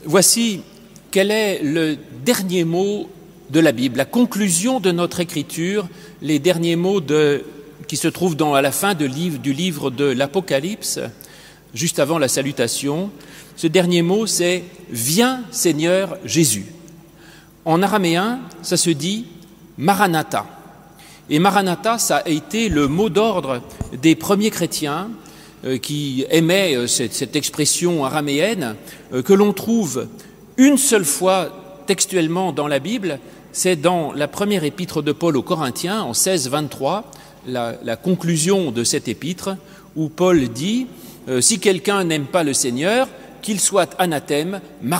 voici quel est le dernier mot de la Bible, la conclusion de notre écriture, les derniers mots qui se trouvent à la fin du livre de l'Apocalypse, juste avant la salutation. Ce dernier mot, c'est « Viens Seigneur Jésus ». En araméen, ça se dit « Maranatha ». Et Maranatha, ça a été le mot d'ordre des premiers chrétiens qui aimaient cette expression araméenne que l'on trouve une seule fois textuellement dans la Bible. C'est dans la première épître de Paul aux Corinthiens, en 16-23, la conclusion de cette épître, où Paul dit « Si quelqu'un n'aime pas le Seigneur, qu'il soit anathème, Maranatha ».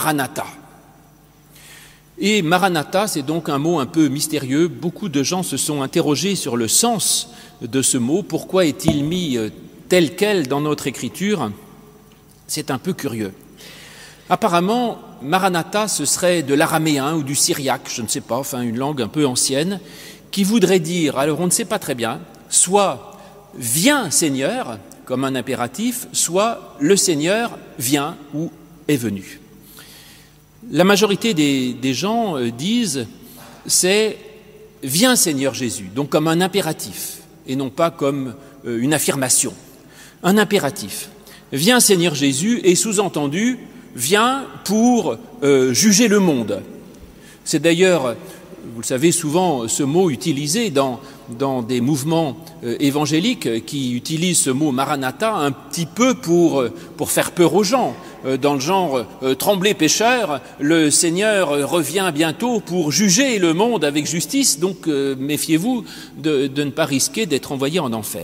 Et Maranatha, c'est donc un mot un peu mystérieux. Beaucoup de gens se sont interrogés sur le sens de ce mot. Pourquoi est-il mis tel quel dans notre écriture? C'est un peu curieux. Apparemment, Maranatha, ce serait de l'araméen ou du syriaque, je ne sais pas, enfin une langue un peu ancienne, qui voudrait dire, alors on ne sait pas très bien, soit « viens Seigneur », comme un impératif, soit « le Seigneur vient » ou « est venu ». La majorité des gens disent c'est « viens Seigneur Jésus », donc comme un impératif et non pas comme une affirmation. Un impératif. Viens Seigneur Jésus et sous-entendu, viens pour juger le monde. C'est d'ailleurs, vous le savez, souvent ce mot utilisé dans des mouvements évangéliques qui utilisent ce mot Maranatha un petit peu pour faire peur aux gens. Dans le genre « Tremblez pécheurs, le Seigneur revient bientôt pour juger le monde avec justice, donc méfiez-vous de ne pas risquer d'être envoyé en enfer ».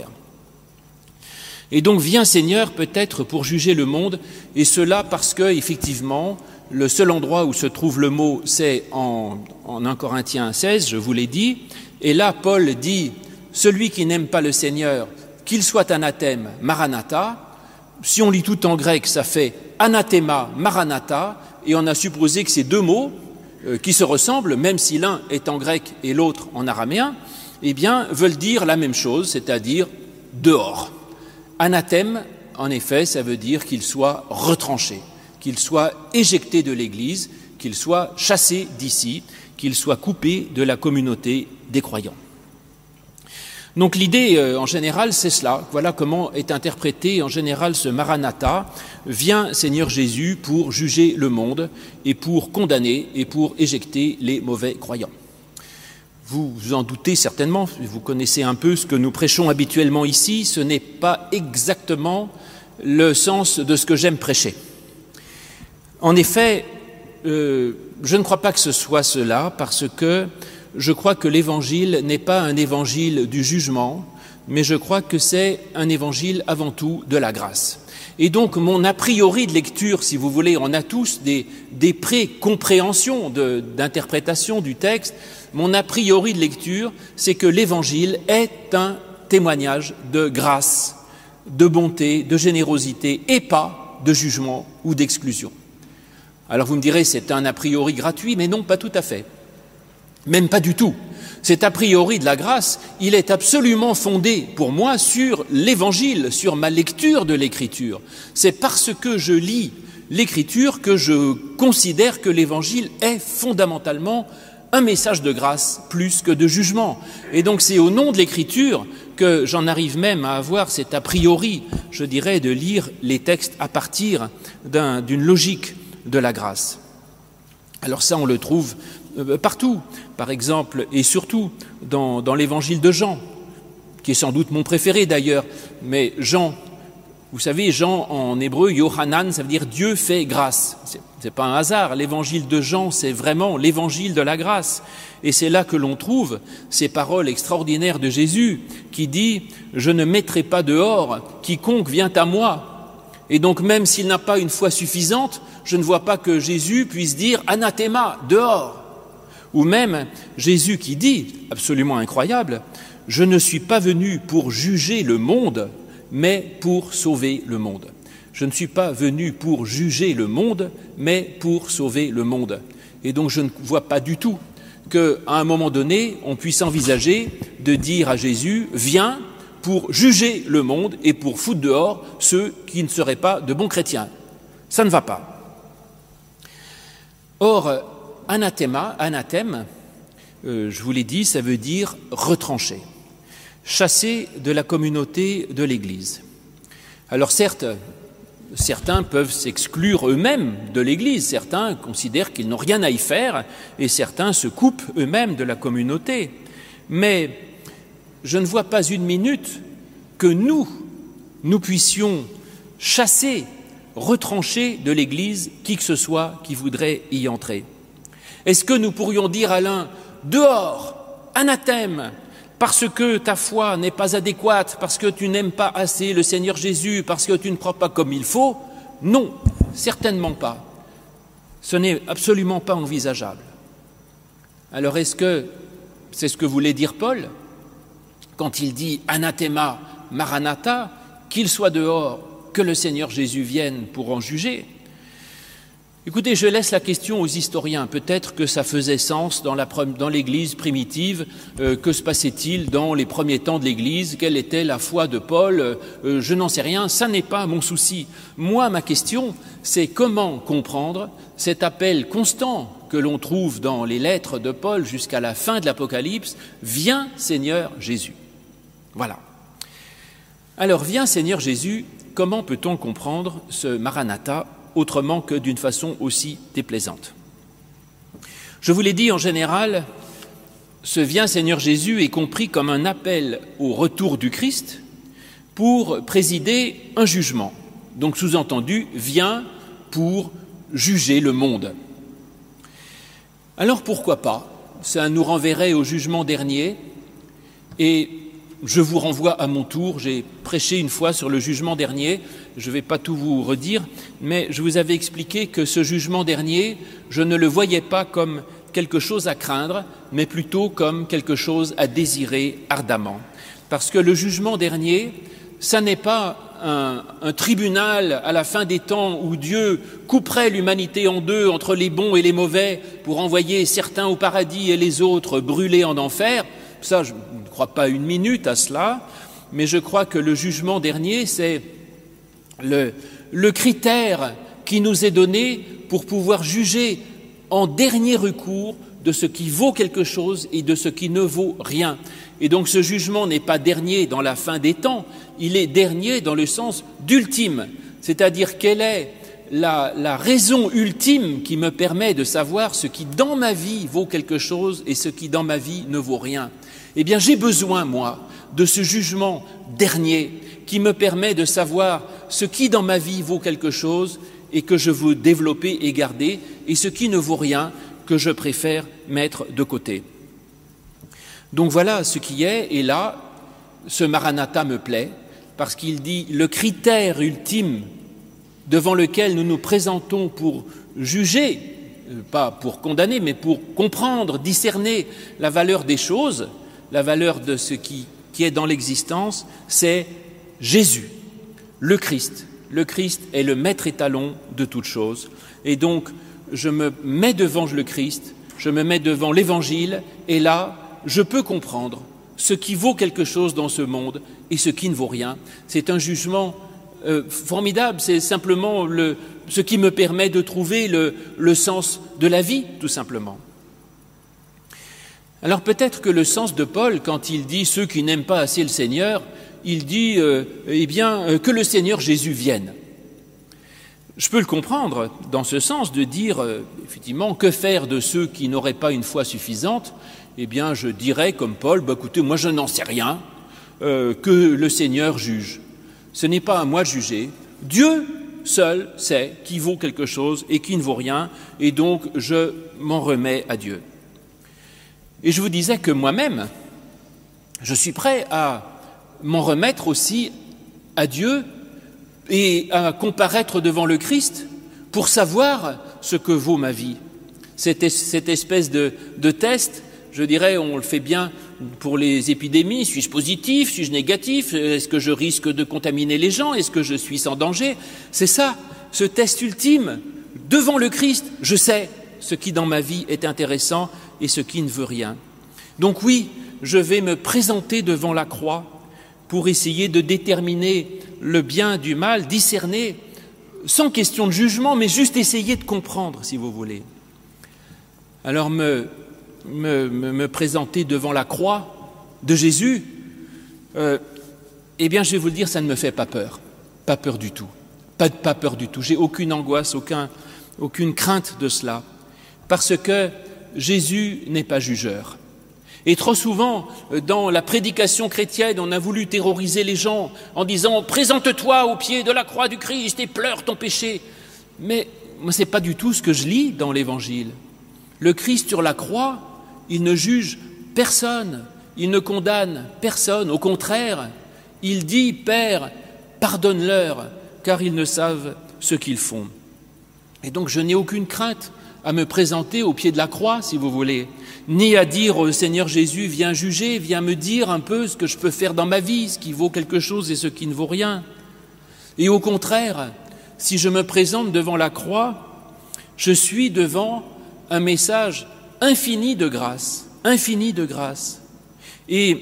Et donc viens Seigneur peut-être pour juger le monde, et cela parce que effectivement le seul endroit où se trouve le mot c'est en 1 Corinthiens 16, je vous l'ai dit, et là Paul dit « Celui qui n'aime pas le Seigneur, qu'il soit anathème, Maranatha ». Si on lit tout en grec, ça fait anathema, maranatha, et on a supposé que ces deux mots, qui se ressemblent, même si l'un est en grec et l'autre en araméen, eh bien, veulent dire la même chose, c'est-à-dire dehors. Anathème, en effet, ça veut dire qu'il soit retranché, qu'il soit éjecté de l'Église, qu'il soit chassé d'ici, qu'il soit coupé de la communauté des croyants. Donc l'idée, en général, c'est cela. Voilà comment est interprété en général ce Maranatha. Viens Seigneur Jésus pour juger le monde et pour condamner et pour éjecter les mauvais croyants. Vous vous en doutez certainement, vous connaissez un peu ce que nous prêchons habituellement ici. Ce n'est pas exactement le sens de ce que j'aime prêcher. En effet, je ne crois pas que ce soit cela parce que je crois que l'Évangile n'est pas un évangile du jugement, mais je crois que c'est un évangile avant tout de la grâce. Et donc mon a priori de lecture, si vous voulez, on a tous des pré-compréhensions d'interprétation du texte, mon a priori de lecture, c'est que l'Évangile est un témoignage de grâce, de bonté, de générosité, et pas de jugement ou d'exclusion. Alors vous me direz, c'est un a priori gratuit, mais non, pas tout à fait. Même pas du tout. Cet a priori de la grâce, il est absolument fondé pour moi sur l'Évangile, sur ma lecture de l'Écriture. C'est parce que je lis l'Écriture que je considère que l'Évangile est fondamentalement un message de grâce plus que de jugement. Et donc c'est au nom de l'Écriture que j'en arrive même à avoir cet a priori, je dirais, de lire les textes à partir d'une logique de la grâce. Alors ça, on le trouve partout, par exemple, et surtout dans l'évangile de Jean, qui est sans doute mon préféré d'ailleurs, mais Jean, vous savez, Jean en hébreu, Yohanan, ça veut dire Dieu fait grâce. C'est pas un hasard, l'évangile de Jean, c'est vraiment l'évangile de la grâce. Et c'est là que l'on trouve ces paroles extraordinaires de Jésus qui dit « Je ne mettrai pas dehors quiconque vient à moi ». Et donc même s'il n'a pas une foi suffisante, je ne vois pas que Jésus puisse dire « Anathema, dehors ». Ou même Jésus qui dit, absolument incroyable, « Je ne suis pas venu pour juger le monde, mais pour sauver le monde. » Je ne suis pas venu pour juger le monde, mais pour sauver le monde. Et donc je ne vois pas du tout qu'à un moment donné, on puisse envisager de dire à Jésus « Viens pour juger le monde et pour foutre dehors ceux qui ne seraient pas de bons chrétiens. » Ça ne va pas. Or, anathème, je vous l'ai dit, ça veut dire retrancher, chasser de la communauté de l'Église. Alors certes, certains peuvent s'exclure eux-mêmes de l'Église, certains considèrent qu'ils n'ont rien à y faire et certains se coupent eux-mêmes de la communauté. Mais je ne vois pas une minute que nous puissions chasser, retrancher de l'Église qui que ce soit qui voudrait y entrer. Est-ce que nous pourrions dire à l'un « dehors, anathème », parce que ta foi n'est pas adéquate, parce que tu n'aimes pas assez le Seigneur Jésus, parce que tu ne crois pas comme il faut? Non, certainement pas. Ce n'est absolument pas envisageable. Alors est-ce que c'est ce que voulait dire Paul quand il dit « anathema maranatha », qu'il soit dehors, que le Seigneur Jésus vienne pour en juger? Écoutez, je laisse la question aux historiens. Peut-être que ça faisait sens dans l'Église primitive. Que se passait-il dans les premiers temps de l'Église? Quelle était la foi de Paul? Je n'en sais rien, ça n'est pas mon souci. Moi, ma question, c'est comment comprendre cet appel constant que l'on trouve dans les lettres de Paul jusqu'à la fin de l'Apocalypse. Viens, Seigneur Jésus. Voilà. Alors, viens, Seigneur Jésus, comment peut-on comprendre ce Maranatha autrement que d'une façon aussi déplaisante? Je vous l'ai dit, en général, ce « Viens Seigneur Jésus » est compris comme un appel au retour du Christ pour présider un jugement. Donc, sous-entendu, viens pour juger le monde. Alors, pourquoi pas? Ça nous renverrait au jugement dernier et je vous renvoie à mon tour. J'ai prêché une fois sur le jugement dernier. Je ne vais pas tout vous redire, mais je vous avais expliqué que ce jugement dernier, je ne le voyais pas comme quelque chose à craindre, mais plutôt comme quelque chose à désirer ardemment. Parce que le jugement dernier, ça n'est pas un tribunal à la fin des temps où Dieu couperait l'humanité en deux entre les bons et les mauvais pour envoyer certains au paradis et les autres brûlés en enfer. Ça, je ne crois pas une minute à cela, mais je crois que le jugement dernier, c'est le critère qui nous est donné pour pouvoir juger en dernier recours de ce qui vaut quelque chose et de ce qui ne vaut rien. Et donc ce jugement n'est pas dernier dans la fin des temps, il est dernier dans le sens d'ultime, c'est-à-dire quelle est la raison ultime qui me permet de savoir ce qui dans ma vie vaut quelque chose et ce qui dans ma vie ne vaut rien. Eh bien j'ai besoin, moi, de ce jugement dernier qui me permet de savoir ce qui dans ma vie vaut quelque chose et que je veux développer et garder, et ce qui ne vaut rien que je préfère mettre de côté. Donc voilà ce qui est, et là, ce Maranatha me plaît, parce qu'il dit le critère ultime devant lequel nous nous présentons pour juger, pas pour condamner, mais pour comprendre, discerner la valeur des choses, la valeur de ce qui est dans l'existence, c'est Jésus, le Christ. Le Christ est le maître étalon de toutes choses. Et donc, je me mets devant le Christ, je me mets devant l'Évangile, et là, je peux comprendre ce qui vaut quelque chose dans ce monde et ce qui ne vaut rien. C'est un jugement formidable, c'est simplement ce qui me permet de trouver le sens de la vie, tout simplement. Alors peut-être que le sens de Paul, quand il dit « ceux qui n'aiment pas assez le Seigneur », il dit que le Seigneur Jésus vienne. Je peux le comprendre dans ce sens de dire, effectivement, que faire de ceux qui n'auraient pas une foi suffisante? Eh bien, je dirais comme Paul, écoutez, moi je n'en sais rien, que le Seigneur juge. Ce n'est pas à moi de juger. Dieu seul sait qui vaut quelque chose et qui ne vaut rien, et donc je m'en remets à Dieu. Et je vous disais que moi-même, je suis prêt à m'en remettre aussi à Dieu et à comparaître devant le Christ pour savoir ce que vaut ma vie. Cette espèce de test, je dirais, on le fait bien pour les épidémies. Suis-je positif? Suis-je négatif? Est-ce que je risque de contaminer les gens? Est-ce que je suis sans danger? C'est ça, ce test ultime. Devant le Christ, je sais ce qui dans ma vie est intéressant et ce qui ne veut rien. Donc oui, je vais me présenter devant la croix pour essayer de déterminer le bien du mal, discerner, sans question de jugement, mais juste essayer de comprendre, si vous voulez. Alors me présenter devant la croix de Jésus, eh bien je vais vous le dire, ça ne me fait pas peur du tout, pas peur du tout. J'ai aucune angoisse, aucune crainte de cela, parce que Jésus n'est pas jugeur. Et trop souvent, dans la prédication chrétienne, on a voulu terroriser les gens en disant « Présente-toi au pied de la croix du Christ et pleure ton péché ». Mais moi, ce n'est pas du tout ce que je lis dans l'Évangile. Le Christ sur la croix, il ne juge personne, il ne condamne personne. Au contraire, il dit « Père, pardonne-leur, car ils ne savent ce qu'ils font ». Et donc, je n'ai aucune crainte à me présenter au pied de la croix, si vous voulez, ni à dire au Seigneur Jésus, viens juger, viens me dire un peu ce que je peux faire dans ma vie, ce qui vaut quelque chose et ce qui ne vaut rien. Et au contraire, si je me présente devant la croix, je suis devant un message infini de grâce, infini de grâce. Et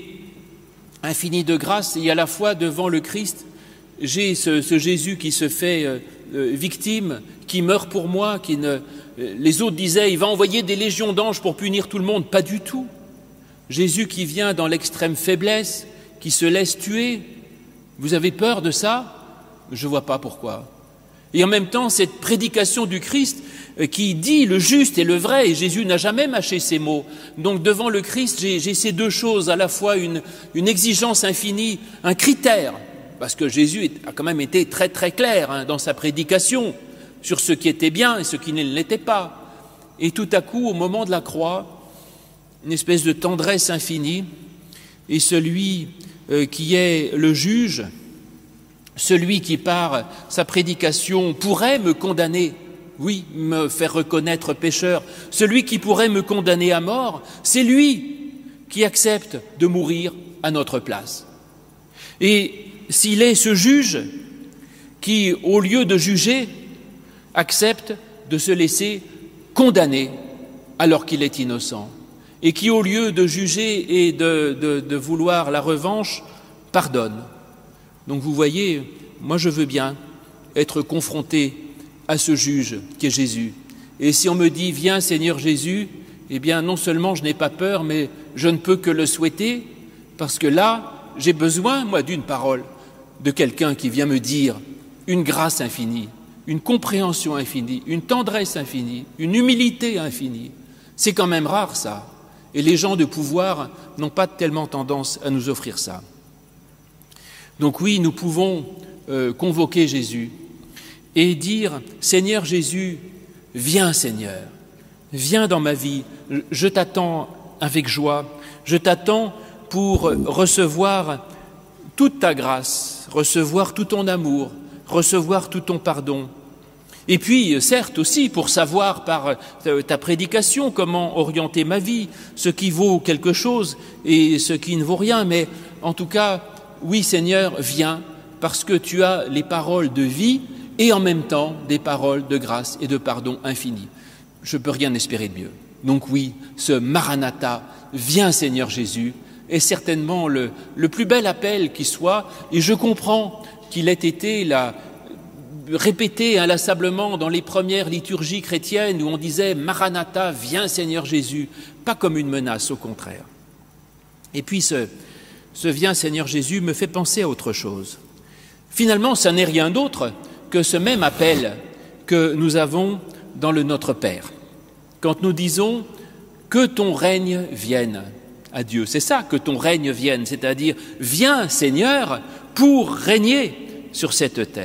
infini de grâce, et à la fois devant le Christ, j'ai ce Jésus qui se fait victime, qui meurt pour moi, les autres disaient, il va envoyer des légions d'anges pour punir tout le monde. Pas du tout. Jésus qui vient dans l'extrême faiblesse, qui se laisse tuer. Vous avez peur de ça? Je ne vois pas pourquoi. Et en même temps, cette prédication du Christ qui dit le juste et le vrai, et Jésus n'a jamais mâché ses mots. Donc devant le Christ, j'ai ces deux choses, à la fois une exigence infinie, un critère, parce que Jésus a quand même été très très clair dans sa prédication, sur ce qui était bien et ce qui ne l'était pas. Et tout à coup, au moment de la croix, une espèce de tendresse infinie, et celui qui est le juge, celui qui par sa prédication pourrait me condamner, oui, me faire reconnaître pécheur, celui qui pourrait me condamner à mort, c'est lui qui accepte de mourir à notre place. Et s'il est ce juge qui, au lieu de juger, accepte de se laisser condamner alors qu'il est innocent, et qui, au lieu de juger et de vouloir la revanche, pardonne. Donc vous voyez, moi je veux bien être confronté à ce juge qui est Jésus. Et si on me dit « Viens Seigneur Jésus », eh bien non seulement je n'ai pas peur, mais je ne peux que le souhaiter, parce que là, j'ai besoin, moi, d'une parole, de quelqu'un qui vient me dire une grâce infinie, une compréhension infinie, une tendresse infinie, une humilité infinie. C'est quand même rare ça. Et les gens de pouvoir n'ont pas tellement tendance à nous offrir ça. Donc oui, nous pouvons convoquer Jésus et dire « Seigneur Jésus, viens Seigneur, viens dans ma vie, je t'attends avec joie, je t'attends pour recevoir toute ta grâce, recevoir tout ton amour, recevoir tout ton pardon. Et puis, certes aussi, pour savoir par ta prédication comment orienter ma vie, ce qui vaut quelque chose et ce qui ne vaut rien. Mais en tout cas, oui Seigneur, viens, parce que tu as les paroles de vie et en même temps des paroles de grâce et de pardon infini. Je ne peux rien espérer de mieux. Donc oui, ce Maranatha, viens Seigneur Jésus, est certainement le plus bel appel qui soit, et je comprends qu'il ait été répété inlassablement dans les premières liturgies chrétiennes où on disait « Maranatha, viens Seigneur Jésus », pas comme une menace, au contraire. Et puis ce « Viens Seigneur Jésus » me fait penser à autre chose. Finalement, ça n'est rien d'autre que ce même appel que nous avons dans le Notre Père. Quand nous disons « Que ton règne vienne » à Dieu, c'est ça, que ton règne vienne, c'est-à-dire « Viens Seigneur pour régner sur cette terre ».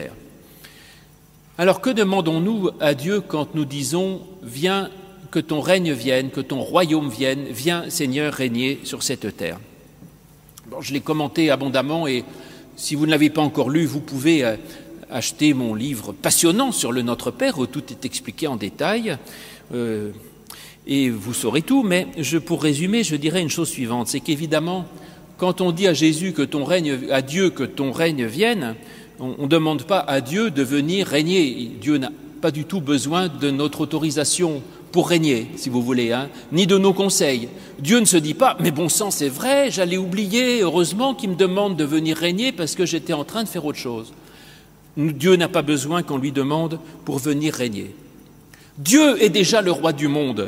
Alors que demandons-nous à Dieu quand nous disons « Viens, que ton règne vienne, que ton royaume vienne, viens Seigneur régner sur cette terre ». Bon, je l'ai commenté abondamment et si vous ne l'avez pas encore lu, vous pouvez acheter mon livre passionnant sur le Notre Père où tout est expliqué en détail et vous saurez tout. Mais pour résumer, je dirais une chose suivante, c'est qu'évidemment, quand on dit à Jésus à Dieu que ton règne vienne, on ne demande pas à Dieu de venir régner. Dieu n'a pas du tout besoin de notre autorisation pour régner, si vous voulez, ni de nos conseils. Dieu ne se dit pas « mais bon sang, c'est vrai, j'allais oublier, heureusement qu'il me demande de venir régner parce que j'étais en train de faire autre chose ». Dieu n'a pas besoin qu'on lui demande pour venir régner. Dieu est déjà le roi du monde.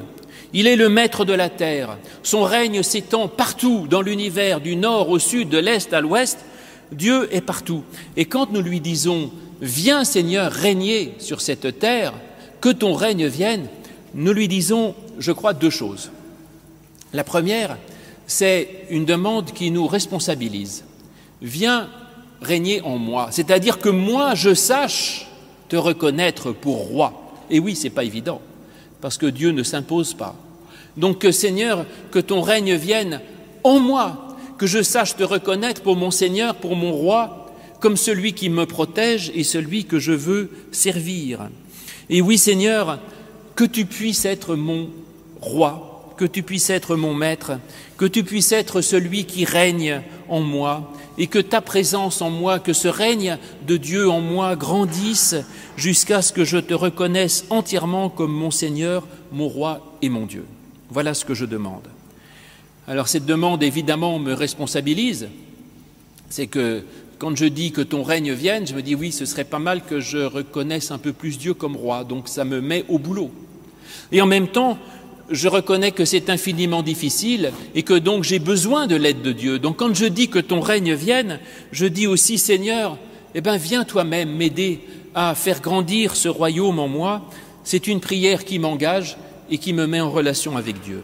Il est le maître de la terre. Son règne s'étend partout dans l'univers, du nord au sud, de l'est à l'ouest. Dieu est partout. Et quand nous lui disons « Viens Seigneur régner sur cette terre, que ton règne vienne », nous lui disons, je crois, deux choses. La première, c'est une demande qui nous responsabilise. Viens régner en moi, c'est-à-dire que moi je sache te reconnaître pour roi. Et oui, ce n'est pas évident, parce que Dieu ne s'impose pas. Donc Seigneur, que ton règne vienne en moi, que je sache te reconnaître pour mon Seigneur, pour mon roi, comme celui qui me protège et celui que je veux servir. Et oui Seigneur, que tu puisses être mon roi, que tu puisses être mon maître, que tu puisses être celui qui règne en moi, et que ta présence en moi, que ce règne de Dieu en moi grandisse jusqu'à ce que je te reconnaisse entièrement comme mon Seigneur, mon roi et mon Dieu. Voilà ce que je demande. Alors cette demande évidemment me responsabilise, c'est que quand je dis que ton règne vienne, je me dis oui, ce serait pas mal que je reconnaisse un peu plus Dieu comme roi, donc ça me met au boulot. Et en même temps, je reconnais que c'est infiniment difficile et que donc j'ai besoin de l'aide de Dieu. Donc quand je dis que ton règne vienne, je dis aussi Seigneur, viens toi-même m'aider à faire grandir ce royaume en moi. C'est une prière qui m'engage et qui me met en relation avec Dieu.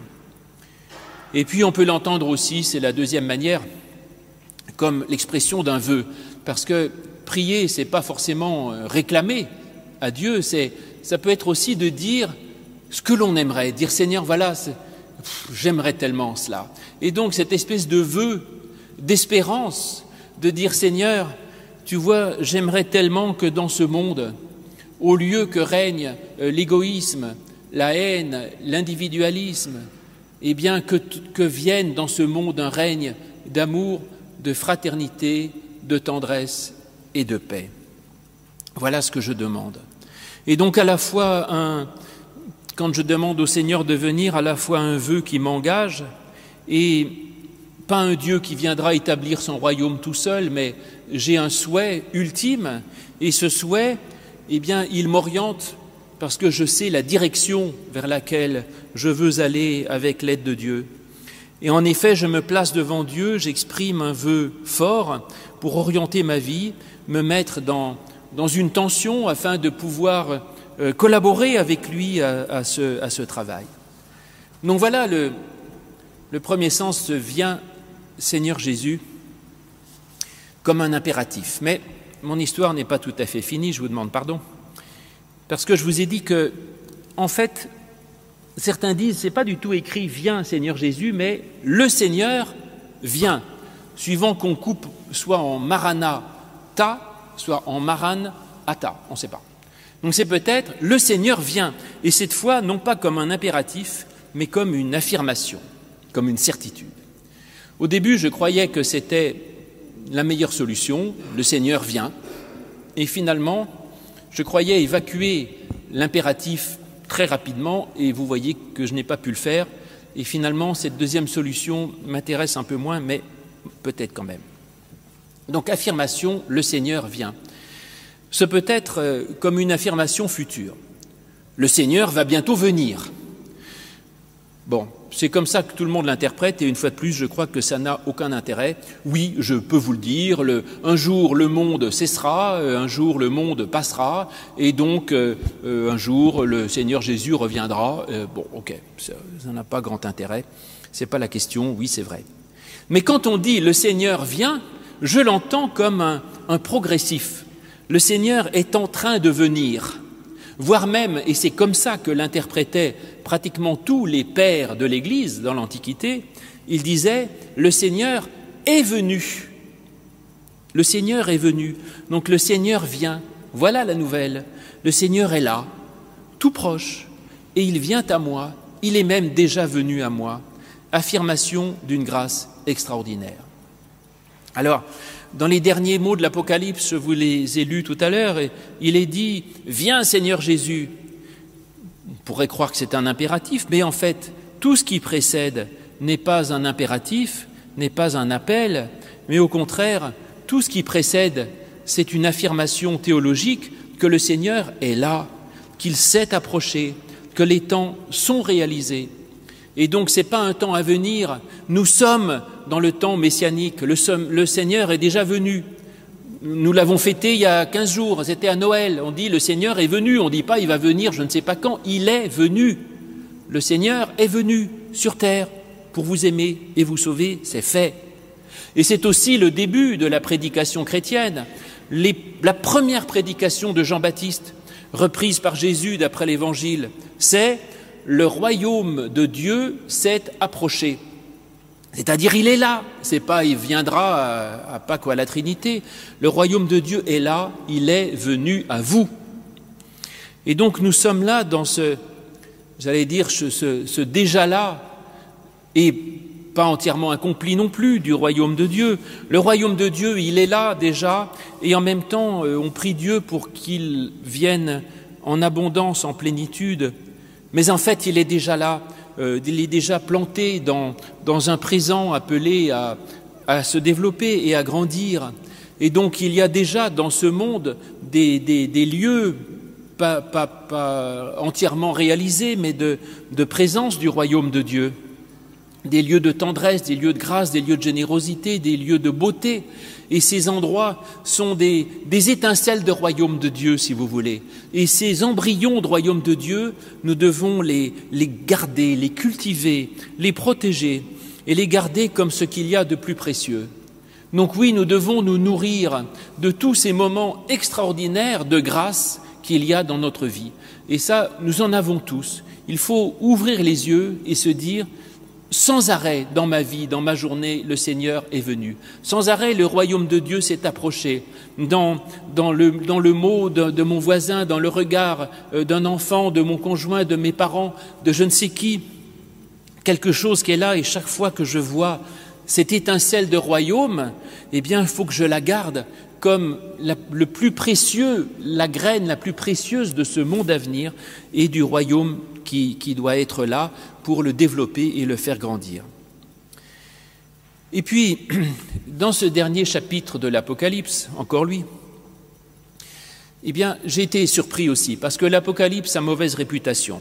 Et puis on peut l'entendre aussi, c'est la deuxième manière, comme l'expression d'un vœu. Parce que prier, ce n'est pas forcément réclamer à Dieu, ça peut être aussi de dire ce que l'on aimerait, dire Seigneur, voilà, j'aimerais tellement cela. Et donc cette espèce de vœu, d'espérance, de dire Seigneur, tu vois, j'aimerais tellement que dans ce monde, au lieu que règne l'égoïsme, la haine, l'individualisme, eh bien que vienne dans ce monde un règne d'amour, de fraternité, de tendresse et de paix. Voilà ce que je demande. Et donc à la fois quand je demande au Seigneur de venir, à la fois un vœu qui m'engage et pas un Dieu qui viendra établir son royaume tout seul, mais j'ai un souhait ultime et ce souhait, il m'oriente parce que je sais la direction vers laquelle je veux aller avec l'aide de Dieu. Et en effet, je me place devant Dieu, j'exprime un vœu fort pour orienter ma vie, me mettre dans une tension afin de pouvoir collaborer avec lui à ce travail. Donc voilà, le premier sens vient, Seigneur Jésus, comme un impératif. Mais mon histoire n'est pas tout à fait finie, je vous demande pardon. Parce que je vous ai dit que, en fait, certains disent, c'est pas du tout écrit « Viens, Seigneur Jésus », mais « Le Seigneur vient », suivant qu'on coupe soit en Maranatha, soit en Maranatha, on ne sait pas. Donc c'est peut-être « Le Seigneur vient », et cette fois, non pas comme un impératif, mais comme une affirmation, comme une certitude. Au début, je croyais que c'était la meilleure solution, « Le Seigneur vient », et finalement, je croyais évacuer l'impératif très rapidement, et vous voyez que je n'ai pas pu le faire, et finalement, cette deuxième solution m'intéresse un peu moins, mais peut-être quand même. Donc, affirmation, le Seigneur vient. Ce peut être comme une affirmation future. Le Seigneur va bientôt venir. Bon, c'est comme ça que tout le monde l'interprète, et une fois de plus, je crois que ça n'a aucun intérêt. Oui, je peux vous le dire, un jour le monde cessera, un jour le monde passera, et donc un jour le Seigneur Jésus reviendra. Ça n'a pas grand intérêt, c'est pas la question, oui c'est vrai. Mais quand on dit le Seigneur vient, je l'entends comme un progressif. Le Seigneur est en train de venir. Voire même, et c'est comme ça que l'interprétaient pratiquement tous les pères de l'Église dans l'Antiquité, ils disaient « le Seigneur est venu ». Le Seigneur est venu, donc le Seigneur vient, voilà la nouvelle. Le Seigneur est là, tout proche, et il vient à moi, il est même déjà venu à moi. Affirmation d'une grâce extraordinaire. Alors, dans les derniers mots de l'Apocalypse, je vous les ai lus tout à l'heure, et il est dit « Viens Seigneur Jésus ». On pourrait croire que c'est un impératif, mais en fait, tout ce qui précède n'est pas un impératif, n'est pas un appel, mais au contraire, tout ce qui précède, c'est une affirmation théologique que le Seigneur est là, qu'il s'est approché, que les temps sont réalisés. Et donc, ce n'est pas un temps à venir. Nous sommes dans le temps messianique. Le Seigneur est déjà venu. Nous l'avons fêté il y a 15 jours. C'était à Noël. On dit le Seigneur est venu. On ne dit pas il va venir je ne sais pas quand. Il est venu. Le Seigneur est venu sur terre pour vous aimer et vous sauver. C'est fait. Et c'est aussi le début de la prédication chrétienne. La première prédication de Jean-Baptiste, reprise par Jésus d'après l'Évangile, c'est « Le royaume de Dieu s'est approché ». C'est-à-dire, il est là. C'est pas il viendra à Pâques ou à la Trinité. Le royaume de Dieu est là, il est venu à vous. Et donc, nous sommes là dans ce déjà-là, et pas entièrement accompli non plus, du royaume de Dieu. Le royaume de Dieu, il est là déjà, et en même temps, on prie Dieu pour qu'il vienne en abondance, en plénitude. Mais en fait, il est déjà là, il est déjà planté dans un présent appelé à se développer et à grandir. Et donc, il y a déjà dans ce monde des lieux pas entièrement réalisés, mais de présence du royaume de Dieu. Des lieux de tendresse, des lieux de grâce, des lieux de générosité, des lieux de beauté. Et ces endroits sont des étincelles de royaume de Dieu, si vous voulez. Et ces embryons de royaume de Dieu, nous devons les garder, les cultiver, les protéger et les garder comme ce qu'il y a de plus précieux. Donc oui, nous devons nous nourrir de tous ces moments extraordinaires de grâce qu'il y a dans notre vie. Et ça, nous en avons tous. Il faut ouvrir les yeux et se dire: sans arrêt dans ma vie, dans ma journée, le Seigneur est venu. Sans arrêt, le royaume de Dieu s'est approché. Dans le mot de mon voisin, dans le regard d'un enfant, de mon conjoint, de mes parents, de je ne sais qui, quelque chose qui est là, et chaque fois que je vois cette étincelle de royaume, eh bien, il faut que je la garde comme le plus précieux, la graine la plus précieuse de ce monde à venir et du royaume qui doit être là pour le développer et le faire grandir. Et puis, dans ce dernier chapitre de l'Apocalypse, encore lui, eh bien, j'ai été surpris aussi, parce que l'Apocalypse a mauvaise réputation.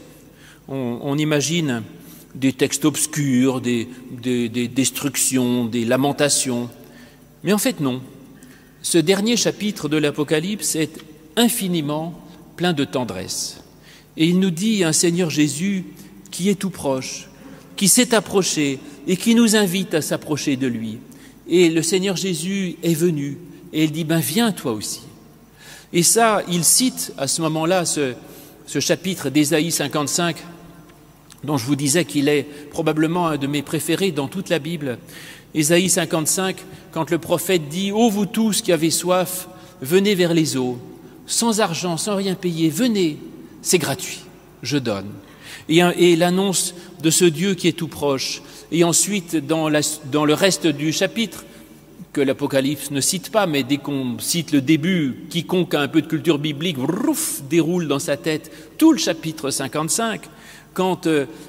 On imagine des textes obscurs, des destructions, des lamentations. Mais en fait, non. Ce dernier chapitre de l'Apocalypse est infiniment plein de tendresse. Et il nous dit un Seigneur Jésus qui est tout proche, qui s'est approché et qui nous invite à s'approcher de lui. Et le Seigneur Jésus est venu et il dit « viens toi aussi ». Et ça, il cite à ce moment-là ce chapitre d'Ésaïe 55, dont je vous disais qu'il est probablement un de mes préférés dans toute la Bible. Ésaïe 55, quand le prophète dit « Ô vous tous qui avez soif, venez vers les eaux, sans argent, sans rien payer, venez, c'est gratuit, je donne ». Et l'annonce de ce Dieu qui est tout proche. Et ensuite, dans le reste du chapitre, que l'Apocalypse ne cite pas, mais dès qu'on cite le début, quiconque a un peu de culture biblique, déroule dans sa tête tout le chapitre 55, quand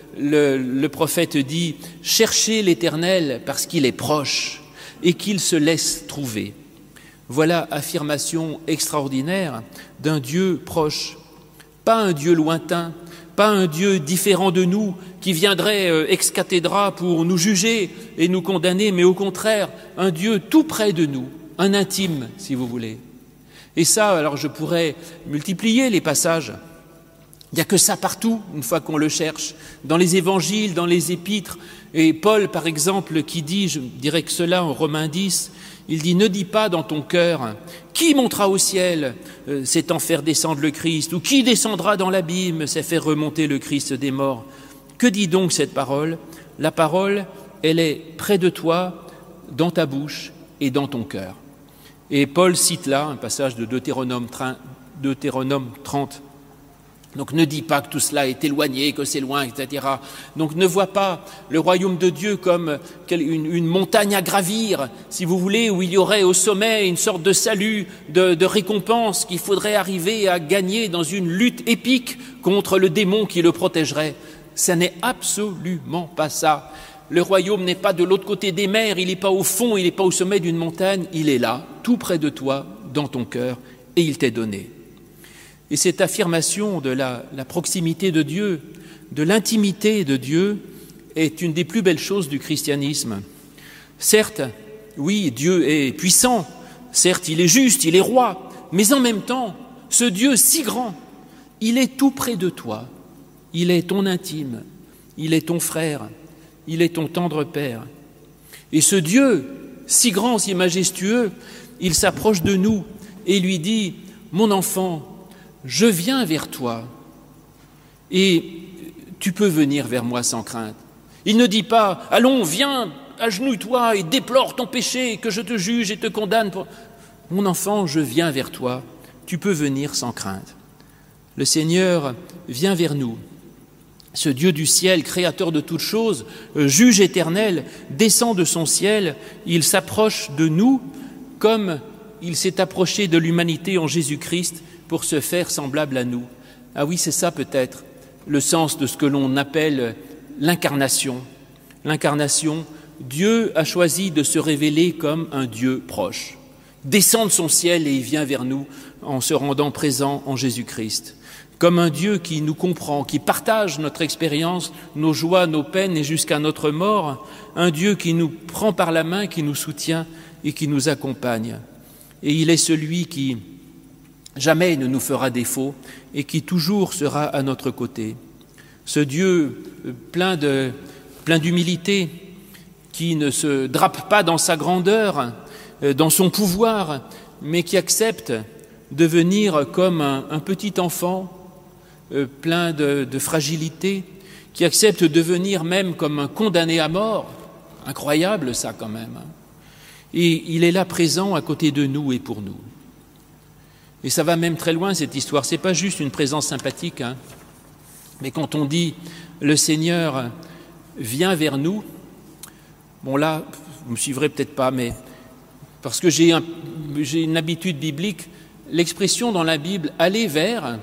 le prophète dit « Cherchez l'Éternel parce qu'il est proche et qu'il se laisse trouver ». Voilà affirmation extraordinaire d'un Dieu proche, pas un Dieu lointain, pas un Dieu différent de nous qui viendrait ex cathedra pour nous juger et nous condamner, mais au contraire, un Dieu tout près de nous, un intime, si vous voulez. Et ça, alors je pourrais multiplier les passages. Il n'y a que ça partout, une fois qu'on le cherche, dans les évangiles, dans les épîtres. Et Paul, par exemple, qui dit, je dirais que cela en Romains 10, il dit « Ne dis pas dans ton cœur, qui montera au ciel, c'est en faire descendre le Christ, ou qui descendra dans l'abîme, c'est faire remonter le Christ des morts. » Que dit donc cette parole? La parole, elle est près de toi, dans ta bouche et dans ton cœur. Et Paul cite là un passage de Deutéronome 30. Donc ne dis pas que tout cela est éloigné, que c'est loin, etc. Donc ne vois pas le royaume de Dieu comme une montagne à gravir, si vous voulez, où il y aurait au sommet une sorte de salut, de récompense qu'il faudrait arriver à gagner dans une lutte épique contre le démon qui le protégerait. Ça n'est absolument pas ça. Le royaume n'est pas de l'autre côté des mers, il n'est pas au fond, il n'est pas au sommet d'une montagne, il est là, tout près de toi, dans ton cœur, et il t'est donné. Et cette affirmation de la proximité de Dieu, de l'intimité de Dieu, est une des plus belles choses du christianisme. Certes, oui, Dieu est puissant, certes, il est juste, il est roi, mais en même temps, ce Dieu si grand, il est tout près de toi, il est ton intime, il est ton frère, il est ton tendre père. Et ce Dieu si grand, si majestueux, il s'approche de nous et lui dit « Mon enfant, je viens vers toi et tu peux venir vers moi sans crainte. » Il ne dit pas « Allons, viens, agenouille-toi et déplore ton péché, que je te juge et te condamne. » Mon enfant, je viens vers toi, tu peux venir sans crainte. Le Seigneur vient vers nous. Ce Dieu du ciel, créateur de toutes choses, juge éternel, descend de son ciel, il s'approche de nous comme il s'est approché de l'humanité en Jésus-Christ pour se faire semblable à nous. Ah oui, c'est ça peut-être le sens de ce que l'on appelle l'incarnation. L'incarnation, Dieu a choisi de se révéler comme un Dieu proche. Descend de son ciel et il vient vers nous en se rendant présent en Jésus-Christ. Comme un Dieu qui nous comprend, qui partage notre expérience, nos joies, nos peines et jusqu'à notre mort, un Dieu qui nous prend par la main, qui nous soutient et qui nous accompagne. Et il est celui qui jamais ne nous fera défaut et qui toujours sera à notre côté. Ce Dieu plein d'humilité, qui ne se drape pas dans sa grandeur, dans son pouvoir, mais qui accepte de venir comme un petit enfant, plein de fragilité, qui accepte de venir même comme un condamné à mort. Incroyable ça quand même. Et il est là présent à côté de nous et pour nous. Et ça va même très loin cette histoire. C'est pas juste une présence sympathique, hein. Mais quand on dit le Seigneur vient vers nous, bon là, vous me suivrez peut-être pas, mais parce que j'ai une habitude biblique, l'expression dans la Bible aller vers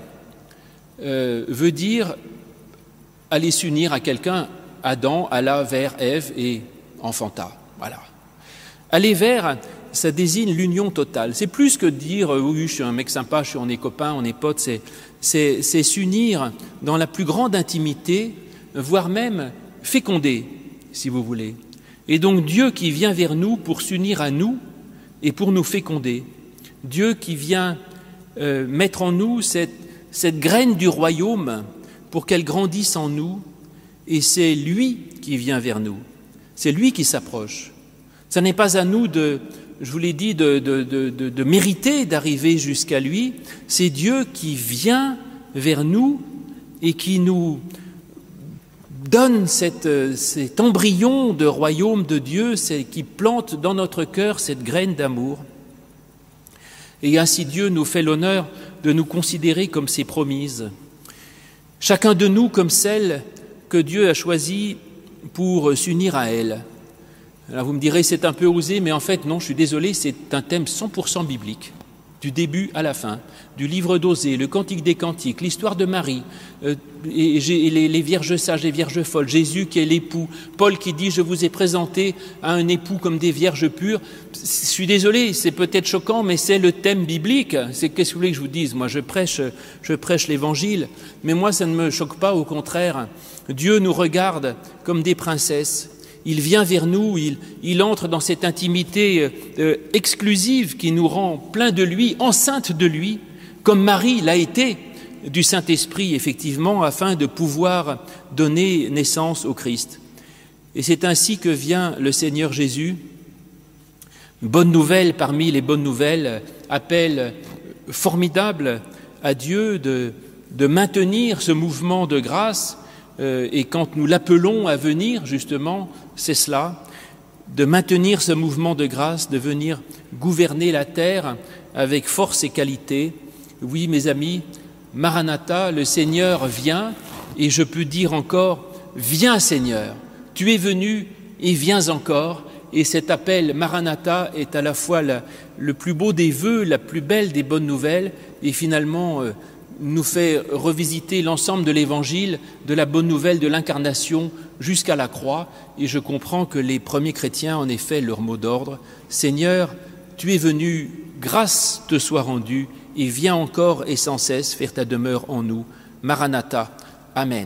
veut dire aller s'unir à quelqu'un. Adam alla vers Ève et enfanta. Voilà. Aller vers, ça désigne l'union totale. C'est plus que dire oui, je suis un mec sympa, on est copains, on est potes. C'est s'unir dans la plus grande intimité, voire même féconder, si vous voulez. Et donc Dieu qui vient vers nous pour s'unir à nous et pour nous féconder. Dieu qui vient mettre en nous cette graine du royaume pour qu'elle grandisse en nous, et c'est lui qui vient vers nous. C'est lui qui s'approche. Ce n'est pas à nous je vous l'ai dit, de mériter d'arriver jusqu'à lui. C'est Dieu qui vient vers nous et qui nous donne cet embryon de royaume de Dieu, qui plante dans notre cœur cette graine d'amour. Et ainsi Dieu nous fait l'honneur de nous considérer comme ses promises. Chacun de nous comme celle que Dieu a choisie pour s'unir à elle. Alors vous me direz, c'est un peu osé, mais en fait non, je suis désolé, c'est un thème 100% biblique, du début à la fin, du livre d'Osée, le Cantique des Cantiques, l'histoire de Marie, et les vierges sages, les vierges folles, Jésus qui est l'époux, Paul qui dit « je vous ai présenté à un époux comme des vierges pures ». Je suis désolé, c'est peut-être choquant, mais c'est le thème biblique. Qu'est-ce que vous voulez que je vous dise? Moi, je prêche l'Évangile, mais moi, ça ne me choque pas, au contraire. Dieu nous regarde comme des princesses. Il vient vers nous, il entre dans cette intimité exclusive qui nous rend plein de lui, enceinte de lui, comme Marie l'a été du Saint-Esprit, effectivement, afin de pouvoir donner naissance au Christ. Et c'est ainsi que vient le Seigneur Jésus. Bonne nouvelle parmi les bonnes nouvelles, appel formidable à Dieu de maintenir ce mouvement de grâce. Et quand nous l'appelons à venir, justement, c'est cela, de maintenir ce mouvement de grâce, de venir gouverner la terre avec force et qualité. Oui, mes amis, Maranatha, le Seigneur vient, et je peux dire encore, viens Seigneur, tu es venu et viens encore. Et cet appel Maranatha est à la fois le plus beau des vœux, la plus belle des bonnes nouvelles, et finalement nous fait revisiter l'ensemble de l'Évangile, de la bonne nouvelle de l'incarnation jusqu'à la croix. Et je comprends que les premiers chrétiens, en effet, leur mot d'ordre, « Seigneur, tu es venu, grâce te soit rendue, et viens encore et sans cesse faire ta demeure en nous. Maranatha. Amen. »